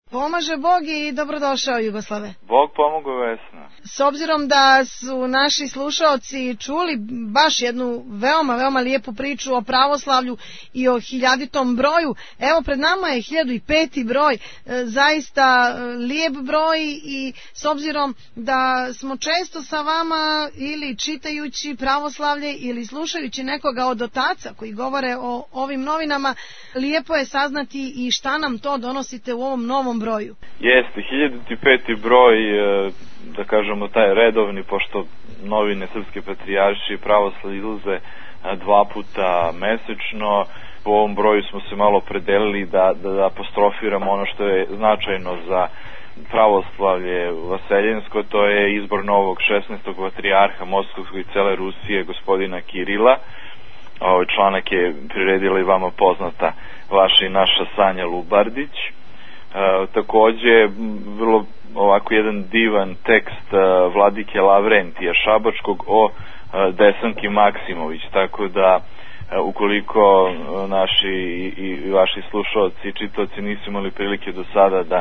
Pomaže Bog i dobrodošao, Jugoslave. Bog pomogao, Vesna. S obzirom da su naši slušaoci čuli baš jednu veoma lijepu priču o pravoslavlju i o 1000. broju, evo pred nama je 1005. broj, zaista lijep broj i s obzirom da smo često sa vama ili čitajući pravoslavlje ili slušajući nekoga od otaca koji govore o ovim novinama, lijepo je saznati i šta nam to donosite u ovom novom broju. Jeste, 1005. broj, da kažemo taj redovni, pošto novine Srpske patrijaršije i pravoslavlje izlaze 2 puta mesečno. U ovom broju smo se malo opredelili da apostrofiramo ono što je značajno za pravoslavlje vaseljensko, to je izbor novog 16. patrijarha Moskovskog i cele Rusije, gospodina Kirila. Ovaj članak je priredila i vama poznata vaša i naša Sanja Lubardić. Takođe, vrlo ovako jedan divan tekst vladike Lavrentija Šabačkog o Desanki Maksimović, tako da ukoliko naši i vaši slušalci i čitaoci nisu imali prilike do sada da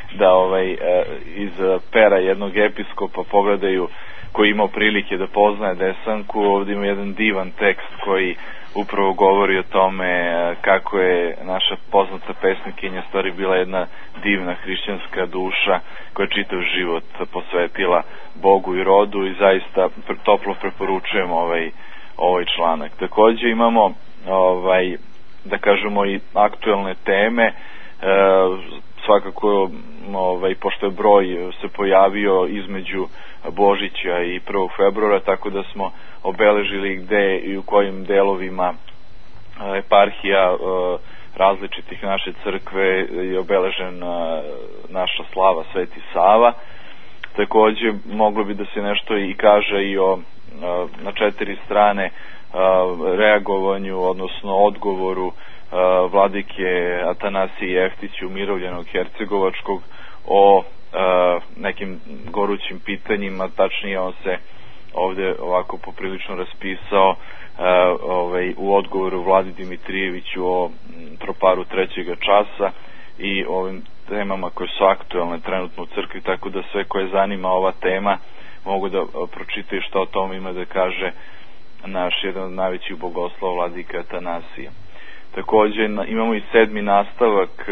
iz pera jednog episkopa pogledaju koji imao prilike da poznaje Desanku, ovdje ima jedan divan tekst koji upravo govori o tome kako je naša poznata pesnikinja stvari bila jedna divna hrišćanska duša koja čitav život posvetila Bogu i rodu i zaista toplo preporučujem ovaj članak. Takođe imamo da kažemo i aktuelne teme, svakako pošto je broj se pojavio između Božića i 1. februara, tako da smo obeležili gde i u kojim delovima eparhija različitih naše crkve je obeležen naša slava Sveti Sava. Takođe moglo bi da se nešto i kaže i o na 4 strane reagovanju, odnosno odgovoru vladike Atanasije Jeftića Umirovljenog Hercegovačkog o nekim gorućim pitanjima, tačnije on se ovde ovako poprilično raspisao u odgovoru Vladi Dimitrijeviću o troparu 3. časa i ovim temama koje su aktuelne trenutno u crkvi, tako da sve koje zanima ova tema mogu da pročitaju što o tome ima da kaže naš jedan od najvećih bogoslova vladika Atanasija. Takođe imamo i 7. nastavak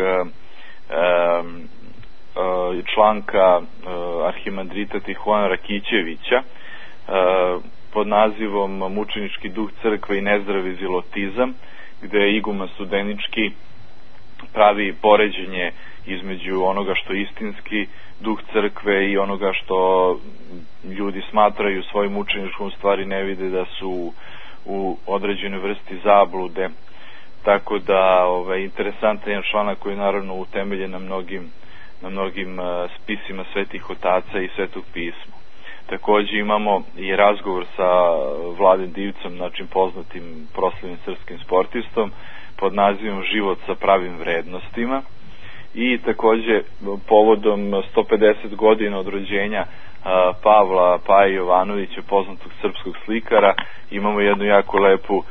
članka arhimandrita Tihona Rakićevića pod nazivom Mučenički duh crkve i nezdravi zilotizam, gde je iguman Studenički pravi poređenje između onoga što je istinski duh crkve i onoga što ljudi smatraju svojim mučeničkom, stvari ne vide da su u određenoj vrsti zablude. Tako da interesantan je članak koji je naravno utemeljen na mnogim spisima svetih otaca i Svetog pisma. Takođe imamo i razgovor sa Vladom Divcom, znači poznatim proslavnim srpskim sportistom, pod nazivom Život sa pravim vrednostima. I takođe povodom 150 godina od rođenja Pavla Paje Jovanovića, poznatog srpskog slikara, imamo jednu jako lepu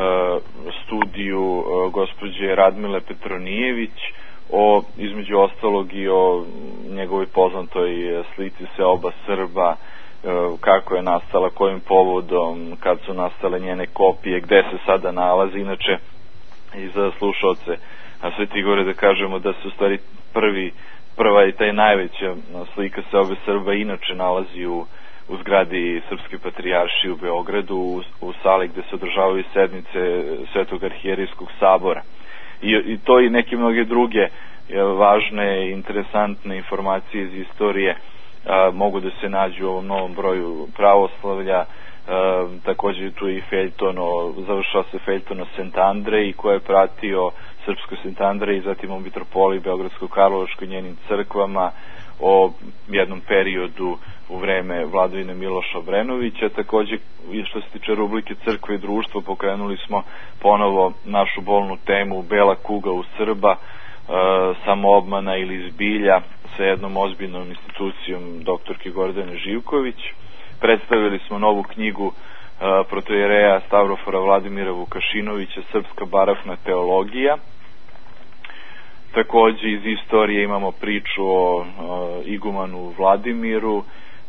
studiju gospođe Radmile Petronijević o, između ostalog, i o njegovoj poznatoj slici Seoba Srba, kako je nastala, kojim povodom, kad su nastale njene kopije, gde se sada nalazi. Inače, i za slušalce Sveti Gore da kažemo da se u stvari prva i taj najveća slika Seobe Srba inače nalazi u zgradi Srpske patrijaršije u Beogradu, u sali gde se održavaju sednice Svetog arhijerijskog sabora. I to i neke mnoge druge važne, interesantne informacije iz istorije mogu da se nađu u ovom novom broju pravoslavlja. Takođe tu je i feljton, završava se feljton o Sent Andreji koji je pratio Srpsko Sent Andreji, zatim o mitropoliji Beogradsko-Karlovačkoj, njenim crkvama, o jednom periodu u vreme vladavine Miloša Obrenovića. Takođe, što se tiče rubrike Crkve i društvo, pokrenuli smo ponovo našu bolnu temu Bela kuga u Srba, samoobmana ili zbilja, sa jednom ozbiljnom institucijom doktorke Gordane Živković. Predstavili smo novu knjigu protojereja Stavrofora Vladimira Vukašinovića, Srpska barokna teologija. Takođe iz istorije imamo priču o igumanu Vladimiru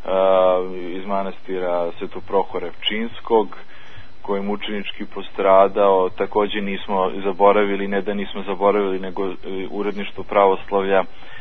iz manastira Svetog Prohora Pčinskog, koji je mučenički postradao. Takođe nismo zaboravili, ne da nismo zaboravili, nego uredništvo pravoslavlja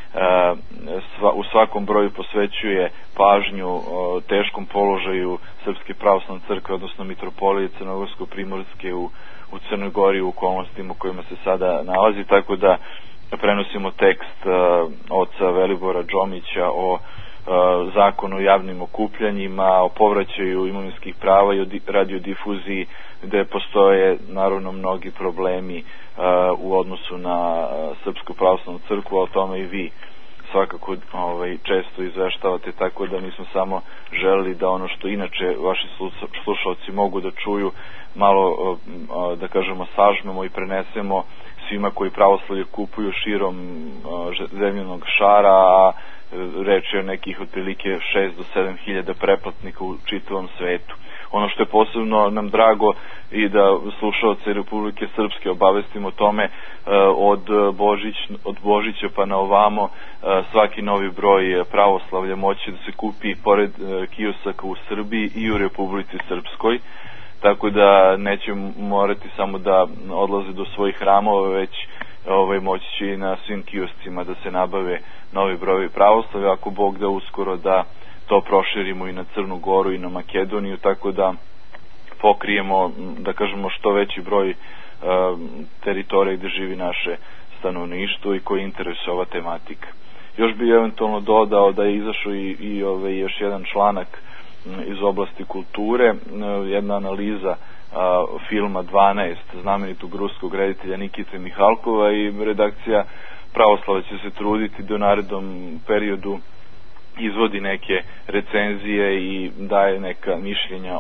u svakom broju posvećuje pažnju teškom položaju Srpske pravoslavne crkve, odnosno mitropolije Crnogorsko-primorske u Crnoj Gori u okolnostima u kojima se sada nalazi, tako da prenosimo tekst oca Velibora Džomića o zakonu o javnim okupljanjima, o povraćaju imovinskih prava i radiodifuziji, gde postoje naravno mnogi problemi u odnosu na Srpsku pravoslavnu crkvu, a o tome i vi svakako često izveštavate, tako da mi smo samo želeli da ono što inače vaši slušalci mogu da čuju malo, da kažemo, sažmemo i prenesemo svima koji pravoslavlje kupuju širom zemljenog šara, a reč je o nekih otprilike 6 do 7 hiljada pretplatnika u čitavom svetu. Ono što je posebno nam drago i da slušalce Republike Srpske obavestimo o tome, od Božića pa na ovamo svaki novi broj pravoslavlja moći da se kupi pored kiosaka u Srbiji i u Republici Srpskoj, tako da neće morati samo da odlaze do svojih hramova, već moći će i na svim kioscima da se nabave novi brojevi pravoslavlja, ako Bog da uskoro da to proširimo i na Crnu Goru i na Makedoniju, tako da pokrijemo, da kažemo, što veći broj teritorija gde živi naše stanovništvo i koji interesuje ova tematika. Još bih eventualno dodao da je izašao i još jedan članak iz oblasti kulture, jedna analiza filma 12 znamenitog ruskog reditelja Nikite Mihalkova, i redakcija Pravoslava će se truditi da u narednom periodu izvodi neke recenzije i daje neka mišljenja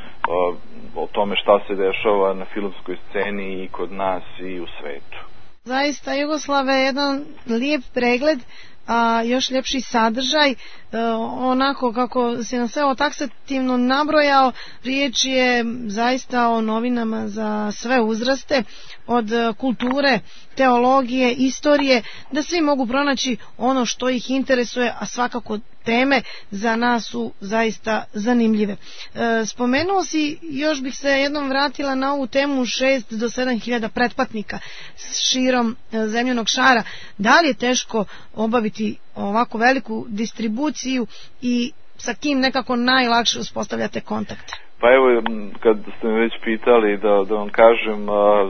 o tome šta se dešava na filmskoj sceni i kod nas i u svetu. Zaista, Jugoslave, jedan lijep pregled, a još ljepši sadržaj, onako kako se na sve ovo taksativno nabrojao. Riječ je zaista o novinama za sve uzraste, od kulture, teologije, istorije, da svi mogu pronaći ono što ih interesuje, a svakako teme za nas su zaista zanimljive. Spomenuo si, još bih se jednom vratila na ovu temu, 6 do 7 hiljada pretplatnika širom zemljenog šara. Da li je teško obaviti ovako veliku distribuciju i sa kim nekako najlakše uspostavljate kontakt? Pa evo, kad ste me već pitali, da vam kažem,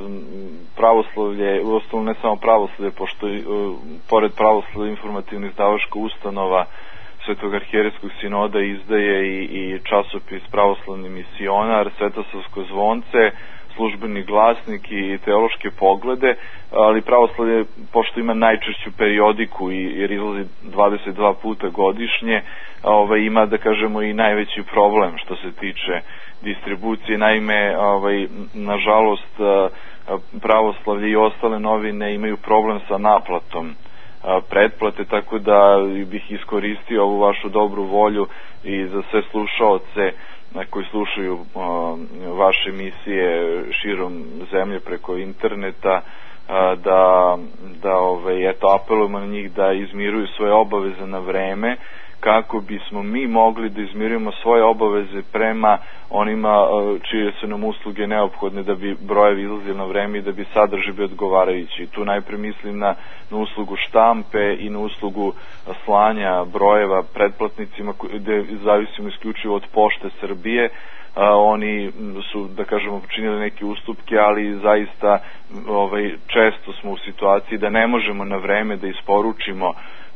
pravoslavlje, uostalom ne samo pravoslavlje, pošto pored pravoslavlja informativna izdavačka ustanova Svetog arhijerejskog sinoda izdaje i časopis Pravoslavni misionar, Svetosavsko zvonce, Službeni glasnik i Teološke poglede, ali pravoslavlje, pošto ima najčešću periodiku jer izlazi 22 puta godišnje, ima, da kažemo, i najveći problem što se tiče distribucije. Naime, nažalost, pravoslavlje i ostale novine imaju problem sa naplatom pretplate, tako da bih iskoristio ovu vašu dobru volju i za sve slušaoce koji slušaju vaše emisije širom zemlje preko interneta, da apelujemo na njih da izmiruju svoje obaveze na vreme, kako bismo mi mogli da izmirujemo svoje obaveze prema onima čije su nam usluge neophodne da bi brojevi izlazili na vreme i da bi sadržaj bio odgovarajući. Tu najpre mislim na uslugu štampe i na uslugu slanja brojeva pretplatnicima, gde zavisimo isključivo od Pošte Srbije. Oni su, da kažemo, počinili neke ustupke, ali zaista često smo u situaciji da ne možemo na vreme da isporučimo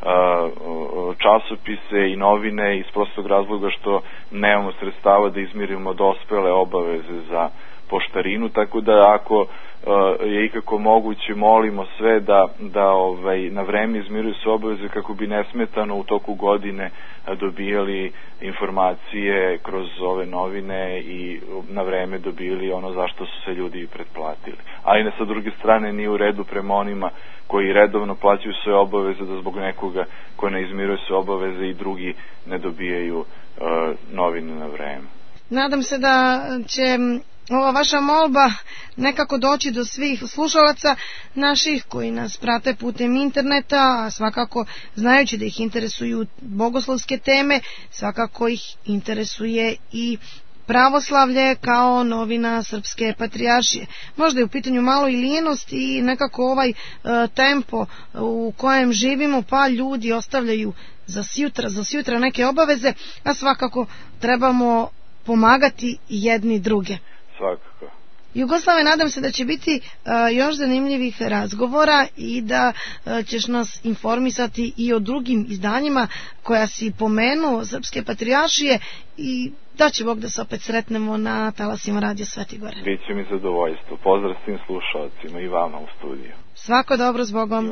časopise i novine iz prostog razloga što nemamo sredstava da izmirimo dospele obaveze za poštarinu, tako da ako je ikako moguće, molimo sve da na vreme izmiruju sve obaveze kako bi nesmetano u toku godine dobijali informacije kroz ove novine i na vreme dobili ono zašto su se ljudi pretplatili. Ali sa druge strane nije u redu prema onima koji redovno plaćaju sve obaveze da zbog nekoga ko ne izmiruje sve obaveze i drugi ne dobijaju novine na vreme. Nadam se da će ova vaša molba nekako doći do svih slušalaca naših koji nas prate putem interneta, a svakako znajući da ih interesuju bogoslovske teme, svakako ih interesuje i pravoslavlje kao novina Srpske patrijaršije. Možda je u pitanju malo i lijenost i nekako ovaj tempo u kojem živimo, pa ljudi ostavljaju za sjutra neke obaveze, a svakako trebamo pomagati jedni druge. Svakako. Jugoslave, nadam se da će biti još zanimljivih razgovora i da ćeš nas informisati i o drugim izdanjima koja si pomenuo Srpske patrijaršije i da će Bog da se opet sretnemo na talasima Radio Sveti Gore. Biće mi zadovoljstvo. Pozdrav svim slušalcima i vama u studiju. Svako dobro, s Bogom.